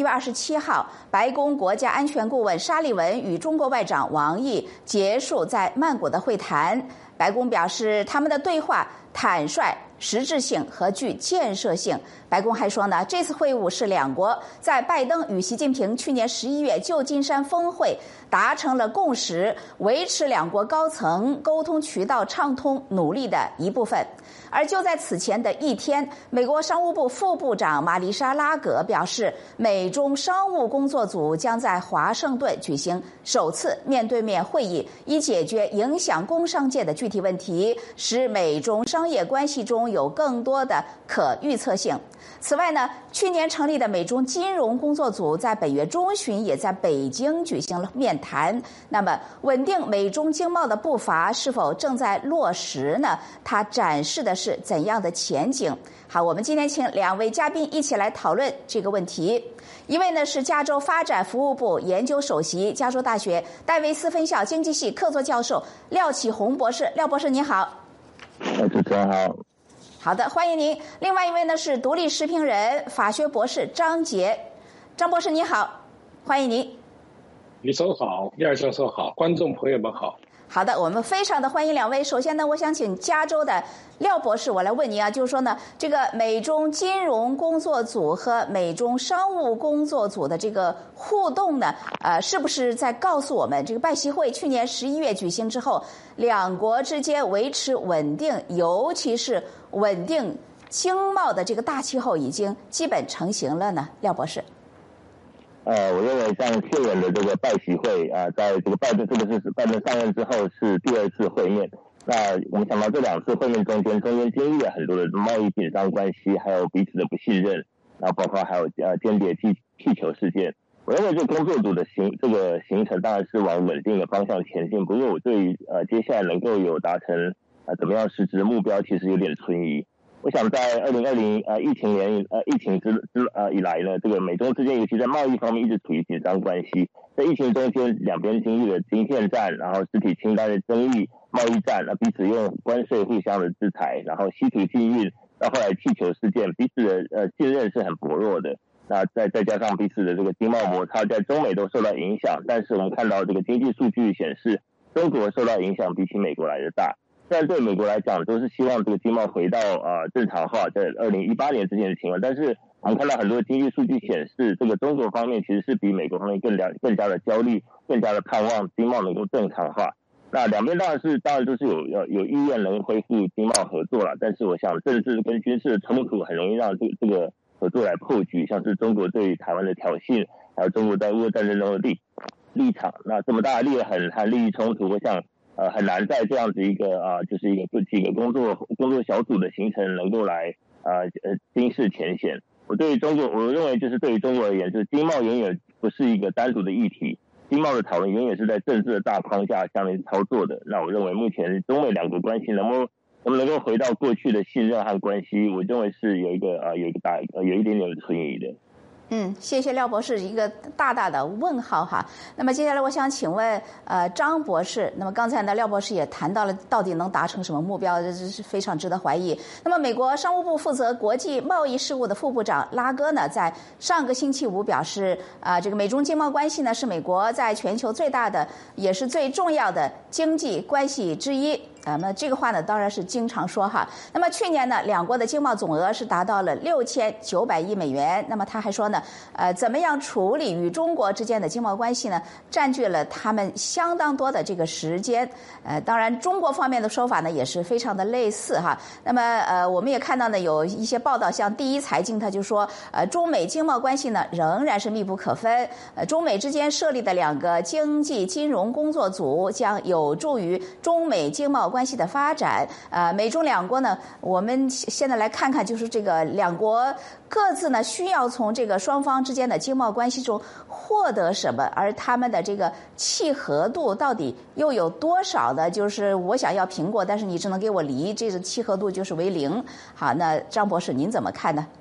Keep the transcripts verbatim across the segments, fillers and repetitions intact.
月二十七号，白宫国家安全顾问沙利文与中国外长王毅结束在曼谷的会谈。白宫表示，他们的对话坦率、实质性和具建设性。白宫还说呢，这次会晤是两国在拜登与习近平去年十一月旧金山峰会达成了共识，维持两国高层沟通渠道畅通努力的一部分。而就在此前的一天，美国商务部副部长玛丽莎·拉格表示，美中商务工作组将在华盛顿举行首次面对面会议，以解决影响工商界的具体问题，使美中商业关系中有更多的可预测性。此外呢，去年成立的美中金融工作组在本月中旬也在北京举行了面谈。那么，稳定美中经贸的步伐是否正在落实呢？它展示的是怎样的前景？好，我们今天请两位嘉宾一起来讨论这个问题。一位呢是加州发展服务部研究首席、加州大学戴维斯分校经济系客座教授廖启宏博士。廖博士，你好。 主持人好。 好的，欢迎您。另外一位呢是独立时评人、法学博士张杰。张博士你好，欢迎您。 李总好，廖教授好，观众朋友们好。 好的，我们非常的欢迎两位。首先呢，我想请加州的廖博士，我来问您啊，就是说呢，这个美中金融工作组和美中商务工作组的这个互动呢，呃，是不是在告诉我们，这个拜习会去年十一月举行之后，两国之间维持稳定，尤其是稳定经贸的这个大气候已经基本成型了呢？廖博士。 呃，我认为像去年的这个拜习会啊、呃，在这个拜登这个是拜登上任之后是第二次会面。那我们想到这两次会面中间，中间经历了很多的贸易紧张关系，还有彼此的不信任，然后包括还有呃间谍气气球事件。我认为这工作组的行这个行程当然是往稳定的方向前进，不过我对于呃接下来能够有达成呃怎么样实质的目标，其实有点存疑。我想在二零二零呃疫情年呃疫情之之呃以来呢，这个美中之间尤其在贸易方面一直处于紧张关系。在疫情中间，两边经历了晶片战，然后实体清单的争议、贸易战，那彼此用关税互相的制裁，然后稀土禁运，到后来气球事件，彼此的呃信任是很薄弱的。那再再加上彼此的这个经贸摩擦，在中美都受到影响。但是我们看到这个经济数据显示，中国受到影响比起美国来的大。虽然对美国来讲都是希望这个经贸回到呃正常化，在二零一八年之前的情况，但是我们看到很多经济数据显示，这个中国方面其实是比美国方面更加更加的焦虑，更加的盼望经贸能够正常化。那两边当然是当然都是有有有意愿能恢复经贸合作了，但是我想政治跟军事的冲突很容易让这个这个合作来破局，像是中国对于台湾的挑衅，还有中国在乌俄战争中的立立场，那这么大的利很和利益冲突，我想。呃，很难在这样子一个啊、呃，就是一个几个工作工作小组的形成，能够来呃呃惊世前嫌。我对于中国，我认为就是对于中国而言，就是经贸远远不是一个单独的议题，经贸的讨论远远是在政治的大框架下面操作的。那我认为目前中美两国关系能不能能不能够回到过去的信任和关系，我认为是有一个呃有一个大呃有一点点的存疑的。 嗯，谢谢廖博士一个大大的问号哈。那么接下来我想请问呃张博士，那么刚才呢廖博士也谈到了到底能达成什么目标，这是非常值得怀疑。那么美国商务部负责国际贸易事务的副部长拉哥呢，在上个星期五表示，啊、呃、这个美中经贸关系呢是美国在全球最大的也是最重要的经济关系之一。呃，那这个话呢，当然是经常说哈。那么去年呢，两国的经贸总额是达到了六千九百亿美元。那么他还说呢，呃，怎么样处理与中国之间的经贸关系呢，占据了他们相当多的这个时间。呃，当然中国方面的说法呢，也是非常的类似哈。那么呃，我们也看到呢，有一些报道，像第一财经他就说，呃，中美经贸关系呢仍然是密不可分。呃，中美之间设立的两个经济金融工作组将有助于中美经贸关系的发展。呃，美中两国呢，我们现在来看看，就是这个两国各自呢需要从这个双方之间的经贸关系中获得什么，而他们的这个契合度到底又有多少的？就是我想要苹果，但是你只能给我梨，这个契合度就是为零。好，那张博士您怎么看呢？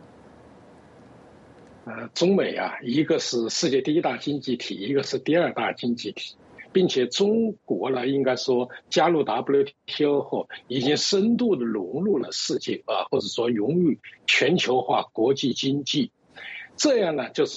呃，中美啊，一个是世界第一大经济体，一个是第二大经济体。并且中国呢，应该说加入 W T O 后，已经深度的融入了世界啊，或者说融入全球化国际经济。这样呢，就是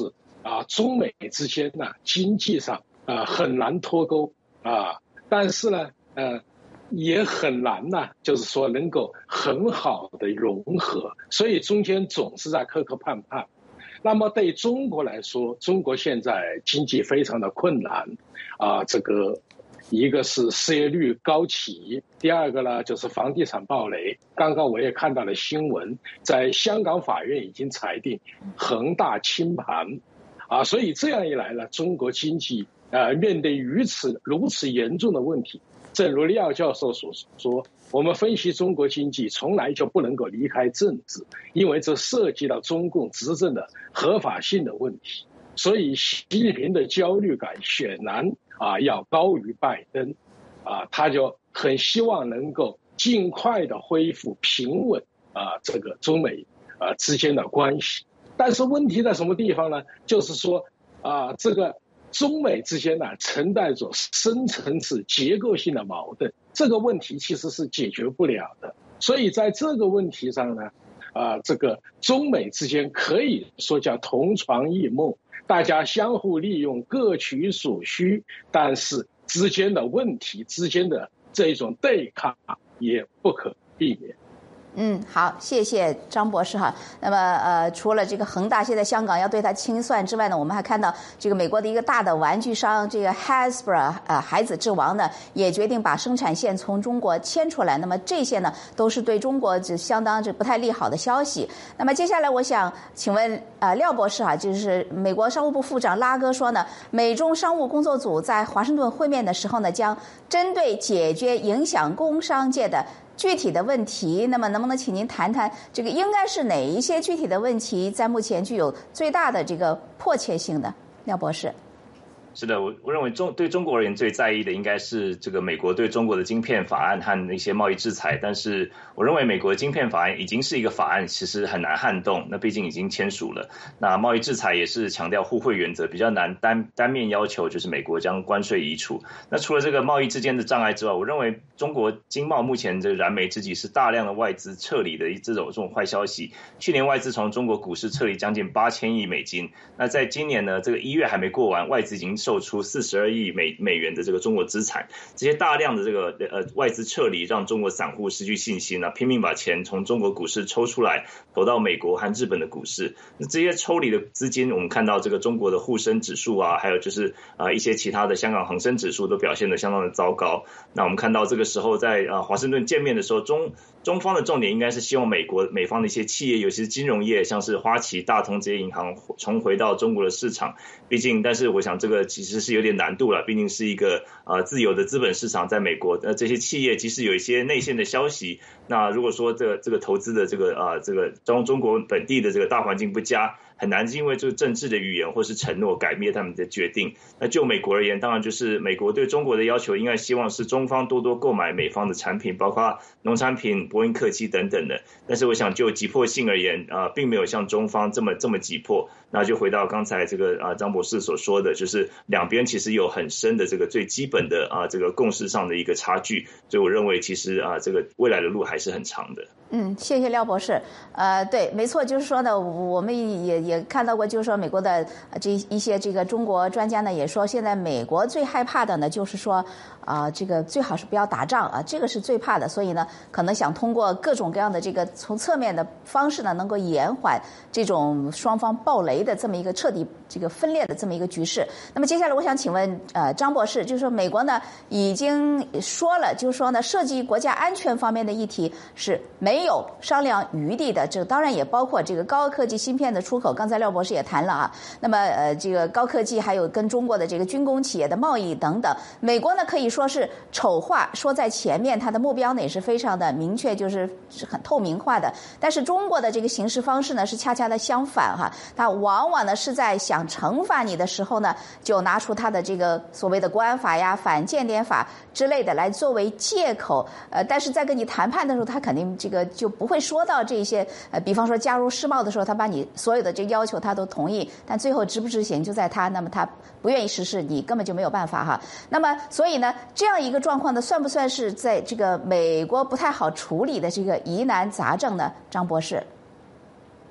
啊，中美之间呢经济上啊很难脱钩啊，但是呢呃也很难呢，就是说能够很好的融合，所以中间总是在磕磕绊绊。那么对中国来说，中国现在经济非常的困难啊，这个一个是失业率高企，第二个呢就是房地产暴雷。刚刚我也看到了新闻，在香港法院已经裁定恒大清盘啊，所以这样一来呢，中国经济呃面对如此如此严重的问题，正如廖教授所说，我们分析中国经济从来就不能够离开政治，因为这涉及到中共执政的合法性的问题。所以习近平的焦虑感显然啊要高于拜登啊，他就很希望能够尽快的恢复平稳啊这个中美啊之间的关系。但是问题在什么地方呢？就是说啊这个中美之间呢存在着深层次结构性的矛盾，这个问题其实是解决不了的。所以在这个问题上呢啊这个中美之间可以说叫同床异梦，大家相互利用，各取所需，但是之间的问题之间的这一种对抗也不可避免。 嗯，好，谢谢张博士哈。那么呃，除了这个恒大现在香港要对它清算之外呢，我们还看到这个美国的一个大的玩具商这个 Hasbro 呃孩子之王呢，也决定把生产线从中国迁出来。那么这些呢，都是对中国这相当这不太利好的消息。那么接下来我想请问呃廖博士哈，就是美国商务部副长拉哥说呢，美中商务工作组在华盛顿会面的时候呢，将针对解决影响工商界的具体的问题，那么能不能请您谈谈这个应该是哪一些具体的问题在目前具有最大的这个迫切性的？廖博士。 是的，我我认为中对中国而言最在意的应该是这个美国对中国的晶片法案和一些贸易制裁，但是我认为美国的晶片法案已经是一个法案，其实很难撼动，那毕竟已经签署了。那贸易制裁也是强调互惠原则，比较难单单面要求就是美国将关税移除。那除了这个贸易之间的障碍之外，我认为中国经贸目前这个燃眉之急是大量的外资撤离的这种这种坏消息。去年外资从中国股市撤离将近八千亿美金，那在今年呢，这个一月还没过完，外资已经售出四十二亿美美元的这个中国资产，这些大量的这个呃外资撤离，让中国散户失去信心啊，拼命把钱从中国股市抽出来，投到美国和日本的股市。那这些抽离的资金，我们看到这个中国的沪深指数啊，还有就是啊、呃、一些其他的香港恒生指数都表现得相当的糟糕。那我们看到这个时候在啊、呃、华盛顿见面的时候，中中方的重点应该是希望美国美方的一些企业，尤其是金融业，像是花旗、大通这些银行重回到中国的市场。毕竟，但是我想这个其实是有点难度了，毕竟是一个呃自由的资本市场，在美国，呃这些企业即使有一些内线的消息，那如果说这个这个投资的这个呃这个中中国本地的这个大环境不佳，很难因为这个政治的语言或是承诺改变他们的决定。那就美国而言，当然就是美国对中国的要求，应该希望是中方多多购买美方的产品，包括农产品、波音客机等等的。但是我想就急迫性而言，啊、呃，并没有像中方这么这么急迫。那就回到刚才这个啊、呃、张博士所说的，就是两边其实有很深的这个最基本的啊、呃、这个共识上的一个差距。所以我认为其实啊、呃、这个未来的路还是很长的。 嗯，谢谢廖博士。呃，对，没错，就是说呢，我们也也看到过，就是说美国的这一些这个中国专家呢，也说现在美国最害怕的呢，就是说啊、呃，这个最好是不要打仗啊，这个是最怕的。所以呢，可能想通过各种各样的这个从侧面的方式呢，能够延缓这种双方爆雷的这么一个彻底这个分裂的这么一个局势。那么接下来我想请问呃张博士，就是说美国呢已经说了，就是说呢涉及国家安全方面的议题是没有商量余地的，这个当然也包括这个高科技芯片的出口。刚才廖博士也谈了啊，那么呃这个高科技还有跟中国的这个军工企业的贸易等等，美国呢可以说是丑话说在前面，它的目标呢也是非常的明确，就是是很透明化的。但是中国的这个行事方式呢是恰恰的相反哈，它往往呢是在想惩罚你的时候呢，就拿出它的这个所谓的国安法呀、反间谍法之类的来作为借口，呃，但是在跟你谈判的时候，他肯定这个就不会说到这些，呃，比方说加入世贸的时候，他把你所有的这个要求他都同意，但最后执不执行就在他，那么他不愿意实施，你根本就没有办法哈。那么所以呢，这样一个状况呢，算不算是在这个美国不太好处理的这个疑难杂症呢？张博士。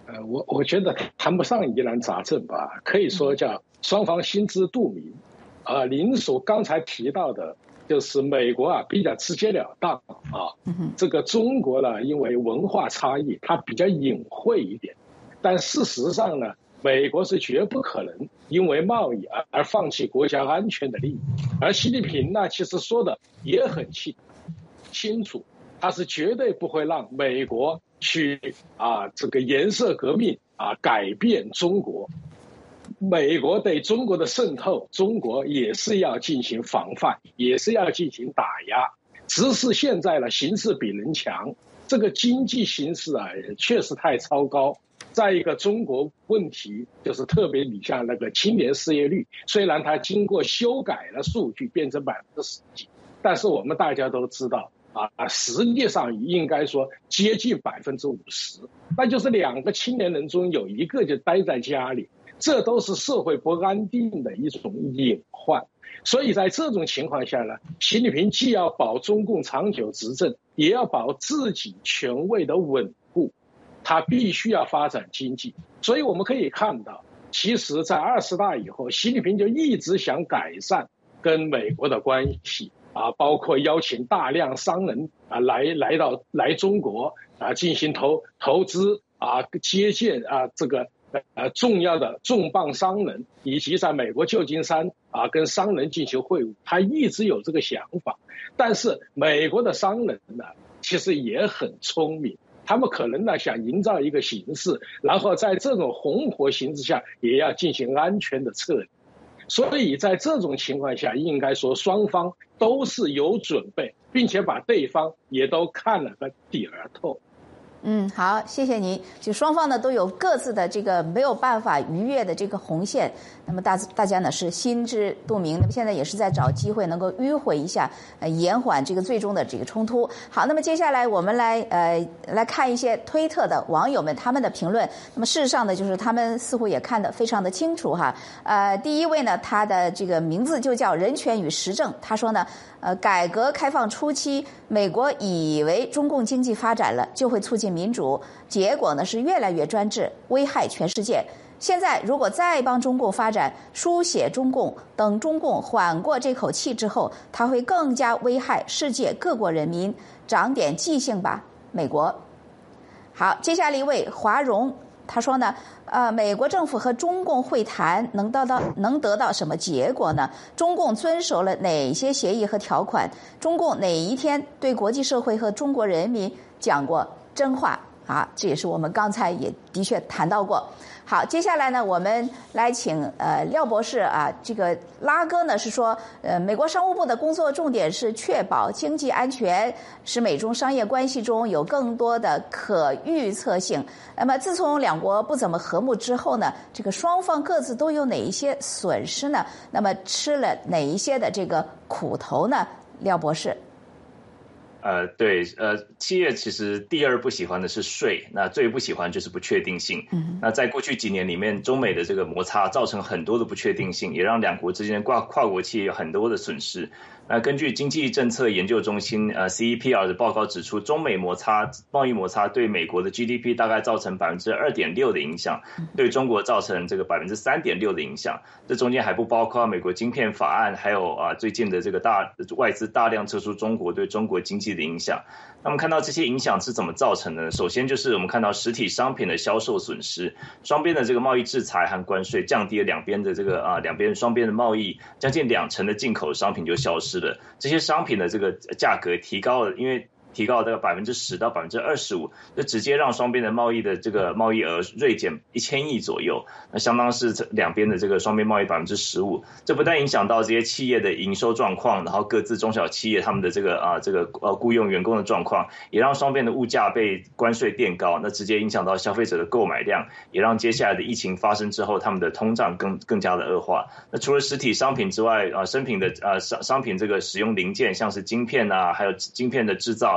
呃，我我觉得谈不上疑难杂症吧，可以说叫双方心知肚明。啊、呃，您所刚才提到的，就是美国啊比较直截了当啊，这个中国呢，因为文化差异，它比较隐晦一点。但事实上呢，美国是绝不可能因为贸易而而放弃国家安全的利益。而习近平呢，其实说的也很清清楚，他是绝对不会让美国去啊这个颜色革命啊改变中国。美国对中国的渗透，中国也是要进行防范，也是要进行打压。只是现在呢，形势比人强，这个经济形势啊，确实太糟糕。再一个，中国问题就是特别你像那个青年失业率，虽然它经过修改了数据变成百分之十几，但是我们大家都知道啊，实际上应该说接近百分之五十，那就是两个青年人中有一个就待在家里。这都是社会不安定的一种隐患，所以在这种情况下呢，习近平既要保中共长久执政，也要保自己权位的稳固，他必须要发展经济。所以我们可以看到，其实在二十大以后，习近平就一直想改善跟美国的关系啊，包括邀请大量商人啊来来到来中国啊进行投投资啊，接见啊这个。呃，重要的重磅商人，以及在美国旧金山啊跟商人进行会晤，他一直有这个想法。但是美国的商人呢，其实也很聪明，他们可能呢想营造一个形势，然后在这种红火形势下，也要进行安全的撤离。所以在这种情况下，应该说双方都是有准备，并且把对方也都看了个底儿透。 嗯，好，谢谢您。就双方呢都有各自的这个没有办法逾越的这个红线，那么大大家呢是心知肚明。那么现在也是在找机会能够迂回一下，呃，延缓这个最终的这个冲突。好，那么接下来我们来呃来看一些推特的网友们他们的评论。那么事实上呢，就是他们似乎也看得非常的清楚哈。呃，第一位呢，他的这个名字就叫人权与时政，他说呢。呃，改革开放初期，美国以为中共经济发展了就会促进民主，结果呢是越来越专制，危害全世界。现在如果再帮中共发展，书写中共，等中共缓过这口气之后，它会更加危害世界各国人民。长点记性吧，美国。好，接下来一位华荣。他说呢，呃，美国政府和中共会谈能得到能得到什么结果呢？中共遵守了哪些协议和条款？中共哪一天对国际社会和中国人民讲过真话啊？这也是我们刚才也的确谈到过。好，接下来呢，我们来请呃廖博士啊，这个拉哥呢是说，呃，美国商务部的工作重点是确保经济安全，使美中商业关系中有更多的可预测性。那么，自从两国不怎么和睦之后呢，这个双方各自都有哪一些损失呢？那么吃了哪一些的这个苦头呢？廖博士。 呃，对，呃，企业其实第二不喜欢的是税，那最不喜欢就是不确定性。嗯，那在过去几年里面，中美的这个摩擦造成很多的不确定性，也让两国之间跨跨国企业有很多的损失。那根据经济政策研究中心呃 C E P R 的报告指出，中美摩擦贸易摩擦对美国的 G D P 大概造成百分之二点六的影响，对中国造成这个百分之三点六的影响。这中间还不包括美国晶片法案，还有啊最近的这个大外资大量撤出中国对中国经济的影响。那么看到这些影响是怎么造成的？首先就是我们看到实体商品的销售损失，双边的这个贸易制裁和关税降低了两边的这个啊两边双边的贸易，将近两成的进口商品就消失了。这些商品的这个价格提高了，因为提高了大概百分之十到百分之二十五，就直接让双边的贸易的这个贸易额锐减一千亿左右，那相当是两边的这个双边贸易百分之十五。这不但影响到这些企业的营收状况，然后各自中小企业他们的这个啊这个呃雇佣员工的状况，也让双边的物价被关税垫高，那直接影响到消费者的购买量，也让接下来的疫情发生之后，他们的通胀更更加的恶化。那除了实体商品之外，啊，生品的啊商商品这个使用零件，像是晶片啊，还有晶片的制造。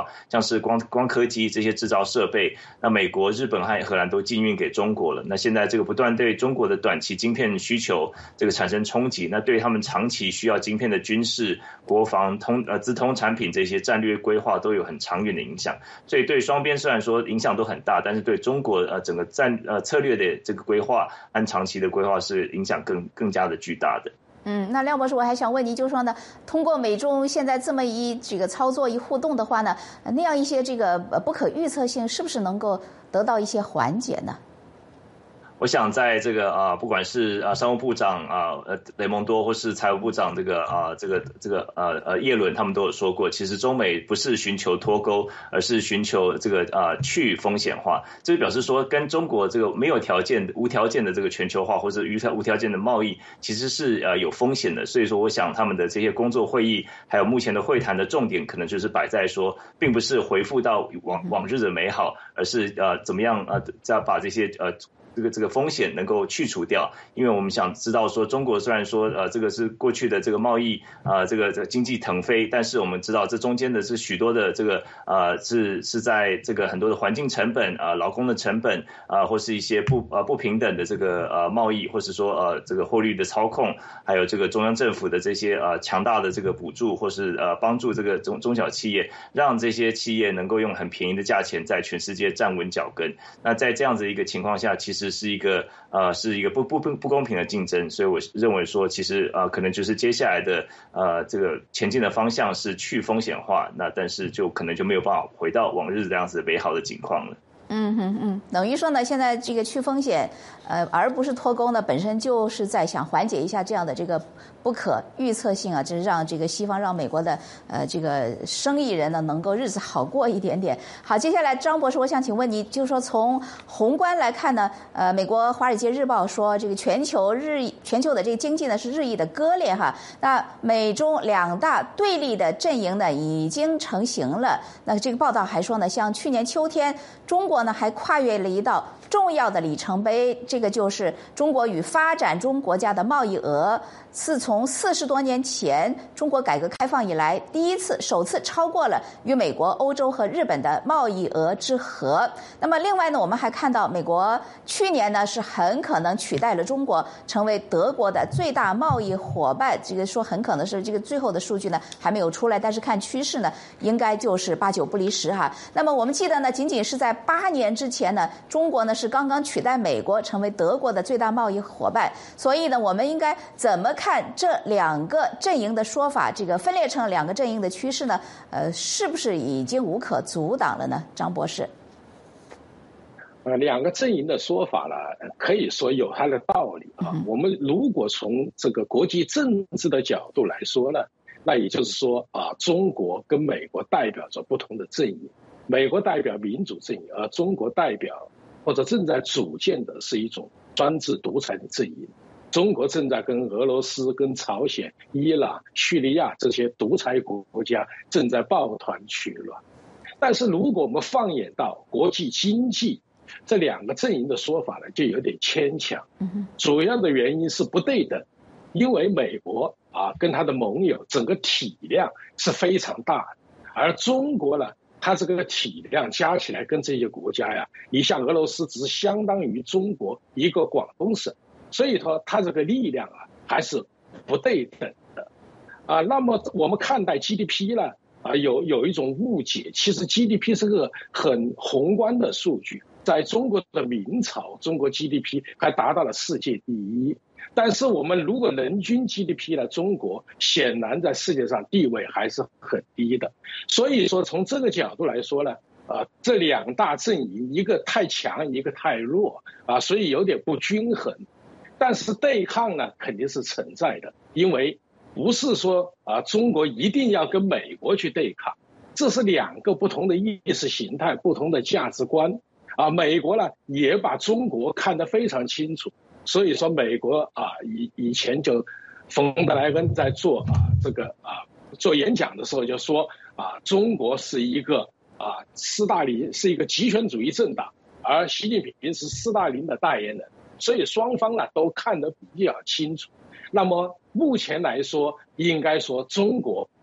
像是光光刻机这些制造设备，那美国、日本和荷兰都禁运给中国了。那现在这个不断对中国的短期晶片需求这个产生冲击，那对他们长期需要晶片的军事、国防、通呃资通产品这些战略规划都有很长远的影响。所以对双边虽然说影响都很大，但是对中国呃整个战呃策略的这个规划和长期的规划是影响更更加的巨大的。 嗯，那廖博士，我还想问你，就是说呢，通过美中现在这么一这个操作一互动的话呢，那样一些这个不可预测性是不是能够得到一些缓解呢？ 我想在这个啊、呃，不管是啊商务部长啊呃雷蒙多，或是财务部长这个啊、呃、这个这个呃呃耶伦，他们都有说过，其实中美不是寻求脱钩，而是寻求这个啊、呃、去风险化。这就表示说，跟中国这个没有条件、无条件的这个全球化，或者无条无条件的贸易，其实是呃有风险的。所以说，我想他们的这些工作会议，还有目前的会谈的重点，可能就是摆在说，并不是回复到往往日的美好，而是呃怎么样呃再把这些呃。这个这个风险能够去除掉，因为我们想知道说，中国虽然说呃这个是过去的这个贸易啊、呃、这个这个经济腾飞，但是我们知道这中间的是许多的这个呃是是在这个很多的环境成本啊、呃、劳工的成本啊、呃、或是一些不呃不平等的这个呃贸易，或是说呃这个汇率的操控，还有这个中央政府的这些呃强大的这个补助，或是呃帮助这个中中小企业，让这些企业能够用很便宜的价钱在全世界站稳脚跟。那在这样子一个情况下，其实是一个呃是一个不不不不公平的竞争，所以我认为说，其实呃可能就是接下来的呃这个前进的方向是去风险化，那但是就可能就没有办法回到往日这样子美好的景况了。 嗯哼嗯，等于说呢，现在这个去风险，呃，而不是脱钩呢，本身就是在想缓解一下这样的这个不可预测性啊，就是让这个西方、让美国的呃这个生意人呢能够日子好过一点点。好，接下来张博士，我想请问你，就是说从宏观来看呢，呃，美国《华尔街日报》说这个全球日全球的这个经济呢是日益的割裂哈，那美中两大对立的阵营呢已经成型了。那这个报道还说呢，像去年秋天，中国呢还跨越了一道重要的里程碑，这个就是中国与发展中国家的贸易额，自从四十多年前中国改革开放以来，第一次首次超过了与美国、欧洲和日本的贸易额之和。那么另外呢，我们还看到美国去年呢是很可能取代了中国，成为德国的最大贸易伙伴。这个说很可能是这个最后的数据呢还没有出来，但是看趋势呢，应该就是八九不离十哈。那么我们记得呢，仅仅是在八年之前呢，中国呢是刚刚取代美国，成为德国的最大贸易伙伴。所以呢，我们应该怎么看这两个阵营的说法？这个分裂成两个阵营的趋势呢？呃，是不是已经无可阻挡了呢？张博士。 呃，两个阵营的说法呢，可以说有它的道理啊。我们如果从这个国际政治的角度来说呢，那也就是说啊，中国跟美国代表着不同的阵营。美国代表民主阵营，而中国代表或者正在组建的是一种专制独裁的阵营。中国正在跟俄罗斯、跟朝鲜、伊朗、叙利亚这些独裁国家正在抱团取暖。但是如果我们放眼到国际经济，这两个阵营的说法呢，就有点牵强。主要的原因是不对等，因为美国啊跟他的盟友整个体量是非常大的，而中国呢，它这个体量加起来跟这些国家呀，你像俄罗斯只相当于中国一个广东省，所以说它这个力量啊还是不对等的啊。那么我们看待 G D P 呢啊，有有一种误解，其实 G D P 是个很宏观的数据，在中国的明朝，中国 G D P 还达到了世界第一。但是我们如果人均 G D P 呢，中国显然在世界上地位还是很低的。所以说从这个角度来说呢，呃，这两大阵营一个太强，一个太弱啊，所以有点不均衡。但是对抗呢肯定是存在的，因为不是说啊中国一定要跟美国去对抗，这是两个不同的意识形态、不同的价值观啊。美国呢也把中国看得非常清楚。所以说，美国啊，以以前就冯德莱恩在做啊这个啊做演讲的时候就说啊，中国是一个啊斯大林是一个极权主义政党，而习近平是斯大林的代言人，所以双方呢都看得比较清楚。那么目前来说，应该说中国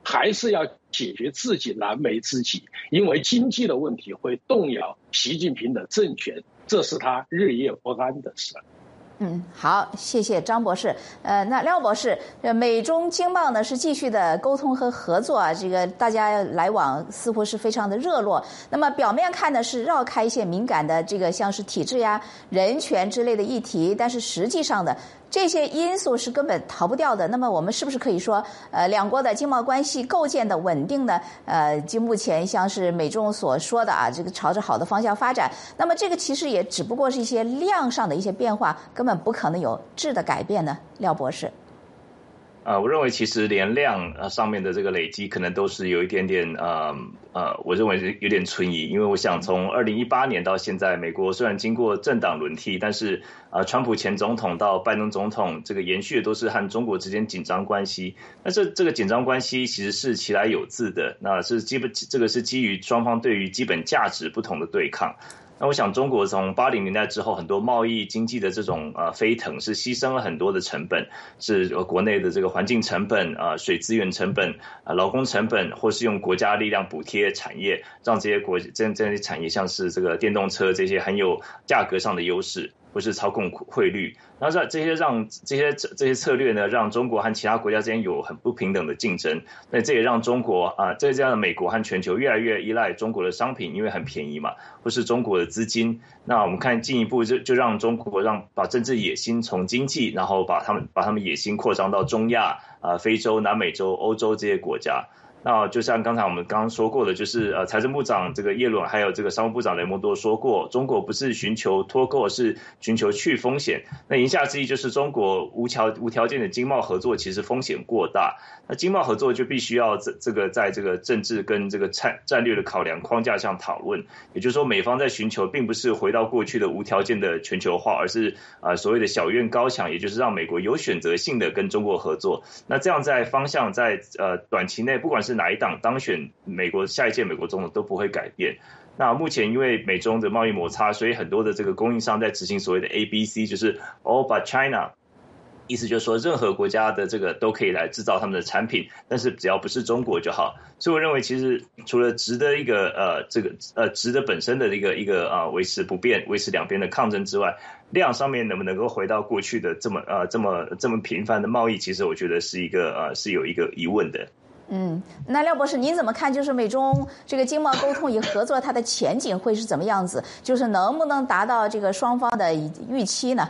还是要解决自己燃眉之急，因为经济的问题会动摇习近平的政权，这是他日夜不安的事。 嗯，好，谢谢张博士。呃，那廖博士，呃，美中经贸呢是继续的沟通和合作啊，这个大家来往似乎是非常的热络。那么表面看呢是绕开一些敏感的这个像是体制呀、人权之类的议题，但是实际上的这些因素是根本逃不掉的。那么我们是不是可以说，呃，两国的经贸关系构建的稳定呢？呃，就目前像是美中所说的啊，这个朝着好的方向发展。那么这个其实也只不过是一些量上的一些变化，根本不可能有质的改变呢。廖博士。 呃，我认为其实连量呃上面的这个累积，可能都是有一点点呃呃，我认为是有点存疑，因为我想从二零一八年到现在，美国虽然经过政党轮替，但是呃，川普前总统到拜登总统，这个延续的都是和中国之间紧张关系。那这这个紧张关系其实是其来有自的，那是基本这个是基于双方对于基本价值不同的对抗。那我想，中国从八零年代之后，很多贸易经济的这种呃飞腾，是牺牲了很多的成本，是国内的这个环境成本、啊、呃、水资源成本、啊、呃、劳工成本，或是用国家力量补贴产业，让这些国这这些产业像是这个电动车这些很有价格上的优势，或是操控汇率。然后这些让这些这些策略呢，让中国和其他国家之间有很不平等的竞争。那这也让中国啊，这这样的美国和全球越来越依赖中国的商品，因为很便宜嘛，或是中国的资金。那我们看进一步就就让中国让把政治野心从经济，然后把他们把他们野心扩张到中亚、啊非洲、南美洲、欧洲这些国家。那就像刚才我们刚刚说过的，就是呃，财政部长这个耶伦还有这个商务部长雷蒙多说过，中国不是寻求脱钩，是寻求去风险。那言下之意就是中国无条无条件的经贸合作其实风险过大。那经贸合作就必须要这这个在这个政治跟这个战战略的考量框架上讨论。也就是说，美方在寻求并不是回到过去的无条件的全球化，而是呃所谓的小院高墙，也就是让美国有选择性的跟中国合作。那这样在方向在呃短期内，不管是哪一党当选美国下一届美国总统都不会改变。那目前因为美中的贸易摩擦，所以很多的这个供应商在执行所谓的 A B C， 就是 All but China， 意思就是说任何国家的这个都可以来制造他们的产品，但是只要不是中国就好。所以我认为其实除了值的一个呃这个呃值的本身的一个一个啊、呃、维持不变，维持两边的抗争之外，量上面能不能够回到过去的这么呃这么这么频繁的贸易，其实我觉得是一个呃是有一个疑问的。 嗯，那廖博士，您怎么看？就是美中这个经贸沟通与合作，它的前景会是怎么样子？就是能不能达到这个双方的预期呢？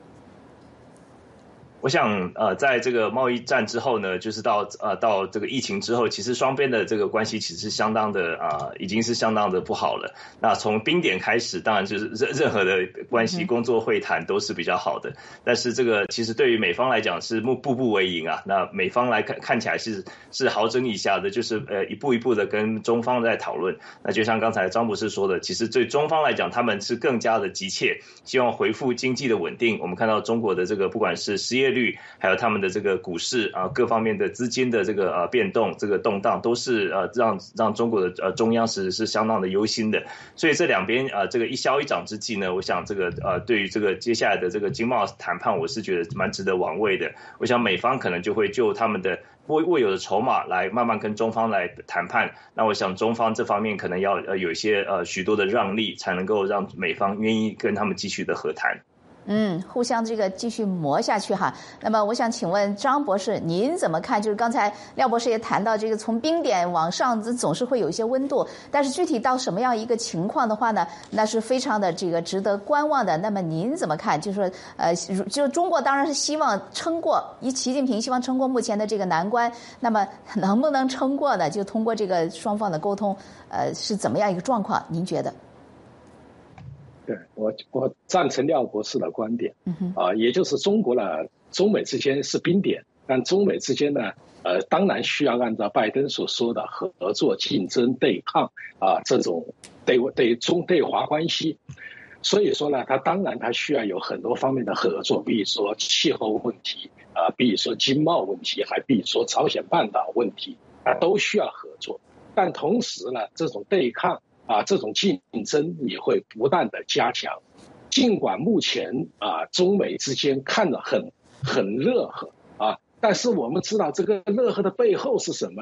我想，呃，在这个贸易战之后呢，就是到呃到这个疫情之后，其实双边的这个关系其实是相当的啊、呃，已经是相当的不好了。那从冰点开始，当然就是任任何的关系、工作会谈都是比较好的。但是这个其实对于美方来讲是步步为营啊。那美方来看看起来是是好整以暇的，就是呃一步一步的跟中方在讨论。那就像刚才张博士说的，其实对中方来讲，他们是更加的急切，希望恢复经济的稳定。我们看到中国的这个不管是失业率，还有他们的这个股市啊，各方面的资金的这个呃变动，这个动荡都是呃让让中国的呃中央是是相当的忧心的。所以这两边呃这个一消一长之际呢，我想这个呃对于这个接下来的这个经贸谈判，我是觉得蛮值得玩味的。我想美方可能就会就他们的握握有的筹码来慢慢跟中方来谈判。那我想中方这方面可能要呃有一些呃许多的让利，才能够让美方愿意跟他们继续的和谈。 嗯，互相这个继续磨下去哈。那么我想请问张博士，您怎么看？就是刚才廖博士也谈到，这个从冰点往上总是会有一些温度，但是具体到什么样一个情况的话呢，那是非常的这个值得观望的。那么您怎么看？就是说，呃，就中国当然是希望撑过，以习近平希望撑过目前的这个难关。那么能不能撑过呢？就通过这个双方的沟通，呃，是怎么样一个状况？您觉得？ 对，我我赞成廖博士的观点， 嗯啊、呃，也就是中国呢，中美之间是冰点，但中美之间呢，呃，当然需要按照拜登所说的合作、竞争、对抗啊、呃、这种对对中对华关系，所以说呢，他当然他需要有很多方面的合作，比如说气候问题啊、呃，比如说经贸问题，还比如说朝鲜半岛问题啊、呃，都需要合作，但同时呢，这种对抗。啊，这种竞争也会不断的加强。尽管目前啊，中美之间看着很很热和啊，但是我们知道这个热和的背后是什么呢？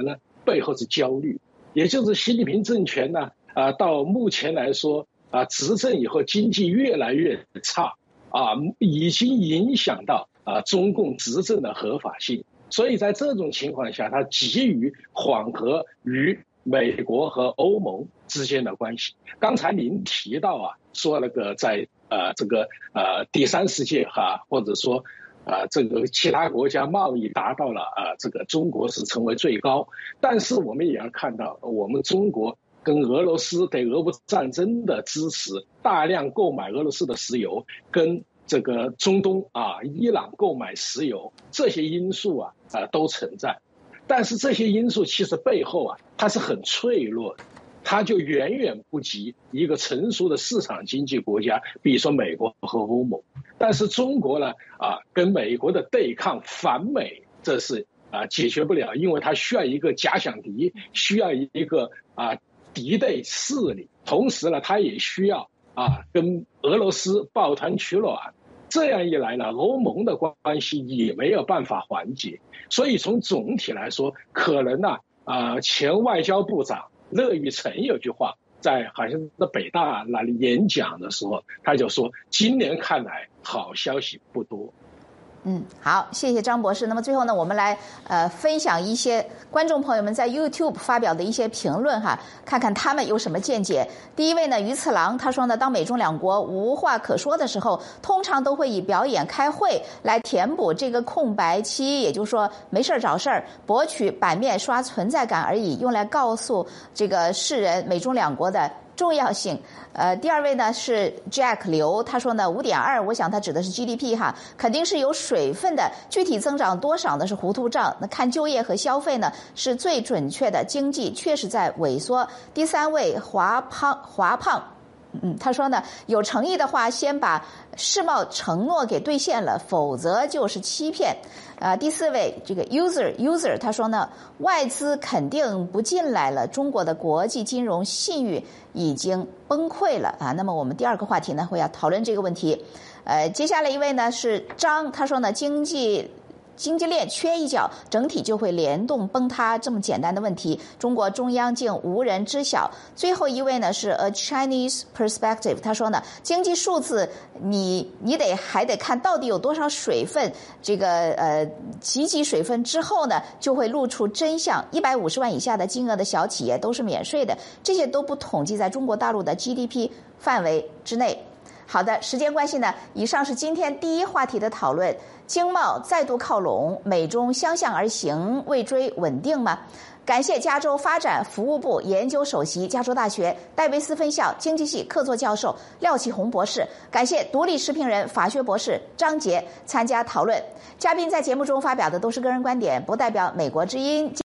背后是焦虑，也就是习近平政权呢，啊，到目前来说啊，执政以后经济越来越差啊，已经影响到啊中共执政的合法性。所以在这种情况下，他急于缓和与美国和欧盟之间的关系。刚才您提到啊，说那个在呃这个呃第三世界哈，或者说啊这个其他国家贸易达到了啊这个中国是成为最高，但是我们也要看到，我们中国跟俄罗斯对俄乌战争的支持，大量购买俄罗斯的石油，跟这个中东啊伊朗购买石油，这些因素啊啊都存在。但是这些因素其实背后啊，它是很脆弱的，它就远远不及一个成熟的市场经济国家，比如说美国和欧盟。但是中国呢，啊，跟美国的对抗反美，这是啊解决不了，因为它需要一个假想敌，需要一个啊敌对势力，同时呢，它也需要啊跟俄罗斯抱团取暖。这样一来呢，欧盟的关系也没有办法缓解。所以从总体来说，可能呢，啊、呃，前外交部长乐玉成有句话，在好像在北大那里演讲的时候，他就说，今年看来好消息不多。 嗯，好，谢谢张博士。那么最后呢，我们来呃分享一些观众朋友们在 YouTube 发表的一些评论哈，看看他们有什么见解。第一位呢，于次郎他说呢，当美中两国无话可说的时候，通常都会以表演开会来填补这个空白期，也就是说没事找事儿，博取版面刷存在感而已，用来告诉这个世人美中两国的重要性。呃，第二位呢是 Jack 刘，他说呢 五点二， 我想他指的是 G D P 哈，肯定是有水分的，具体增长多少呢是糊涂账。那看就业和消费呢是最准确的，经济确实在萎缩。第三位华胖华胖。嗯，他说呢，有诚意的话，先把世贸承诺给兑现了，否则就是欺骗。呃，第四位这个 user user 他说呢，外资肯定不进来了，中国的国际金融信誉已经崩溃了啊。那么我们第二个话题呢，会要讨论这个问题。呃，接下来一位呢是张，他说呢，经济。经济链缺一角，整体就会联动崩塌，这么简单的问题，中国中央竟无人知晓。最后一位呢是 A Chinese Perspective， 他说呢，经济数字你你得还得看到底有多少水分，这个呃几级水分之后呢，就会露出真相。一百五十万以下的金额的小企业都是免税的，这些都不统计在中国大陆的 G D P 范围之内。好的，时间关系呢，以上是今天第一话题的讨论。经贸再度靠拢，美中相向而行，为追稳定吗？感谢加州发展服务部研究首席、加州大学戴维斯分校经济系客座教授廖启红博士，感谢独立时评人法学博士张杰参加讨论。嘉宾在节目中发表的都是个人观点，不代表美国之音。